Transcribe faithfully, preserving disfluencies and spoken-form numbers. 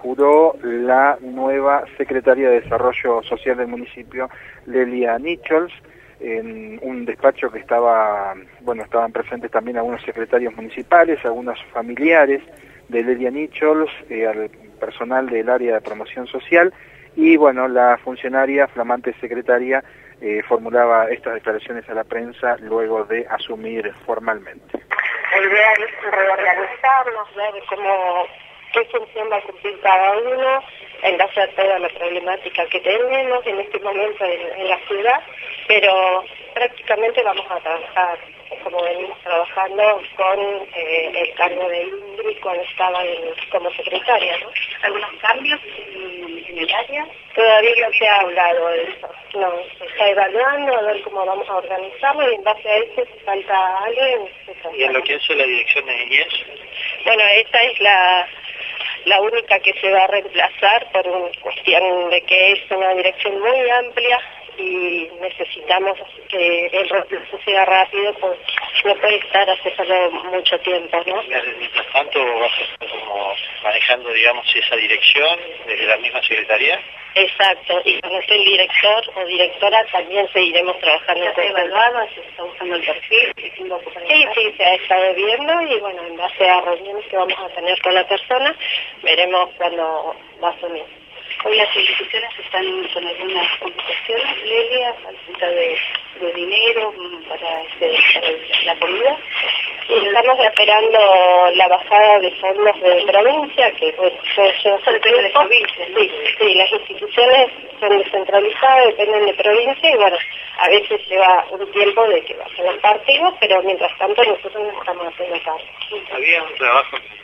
juró la nueva secretaria de Desarrollo Social del municipio, Lelia Nichols, en un despacho que estaba, bueno, estaban presentes también algunos secretarios municipales, algunos familiares de Lelia Nichols, eh, al personal del área de promoción social, y bueno, la funcionaria, flamante secretaria, eh, formulaba estas declaraciones a la prensa luego de asumir formalmente. La idea es reorganizarnos, ver cómo, qué función va a cumplir cada uno en base a toda la problemática que tenemos en este momento en, en la ciudad, pero prácticamente vamos a trabajar como venimos trabajando con eh, el cargo de Ingrid cuando estaba en, como secretaria, ¿no? ¿Algunos cambios en, en el área? Todavía no se ha hablado de eso, no, se está evaluando a ver cómo vamos a organizarlo y en base a eso si falta alguien. ¿Y en lo que es la dirección de niñez? Bueno, esta es la... la única que se va a reemplazar por una cuestión de que es una dirección muy amplia y necesitamos que el reemplazo sea rápido, pues no puede estar haciendo mucho tiempo, ¿no? Mientras tanto, ¿vas a estar como manejando, digamos, esa dirección desde la misma secretaría? Exacto, y cuando esté el director o directora también seguiremos trabajando. ¿Se ha evaluado? ¿Se está buscando el perfil? Sí, sí, se ha estado viendo y bueno, en base a reuniones que vamos a tener con la persona, veremos cuándo va a asumir. Hoy las instituciones están con algunas complicaciones, Lelia, falta de, de dinero para, este, para la comida. Y estamos esperando la bajada de fondos de provincia, que pues yo, yo Eso depende de provincia, ¿no? Sí, sí, las instituciones son descentralizadas, dependen de provincia y bueno, a veces lleva un tiempo de que bajen los partidos, pero mientras tanto nosotros nos estamos haciendo cargo. Había un trabajo